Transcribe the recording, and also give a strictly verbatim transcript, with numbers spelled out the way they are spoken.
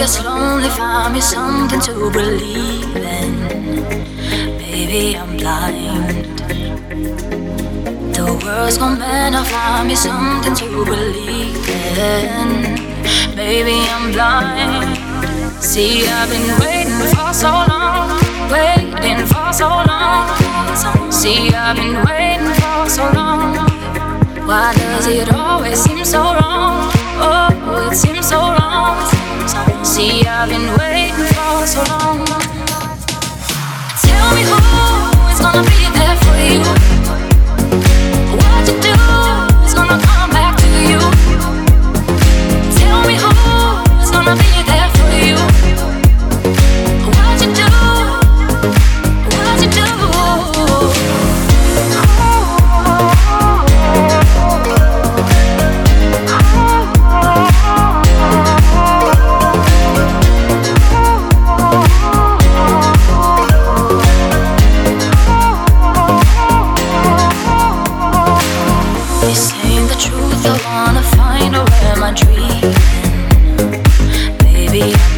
gets lonely, find me something to believe in. Baby, I'm blind. The world's gone bad, I'll find me something to believe in. Baby, I'm blind. See, I've been waiting for so long, waiting for so long. See, I've been waiting for so long. Why does it always seem so wrong? Oh, it seems so wrong. See, I've been waiting for so long. Tell me who is gonna be there for you. What you do is gonna come back to you. Tell me who is gonna be there for you. What you do, what you do. This ain't the truth, I wanna find out where my dreaming. Baby,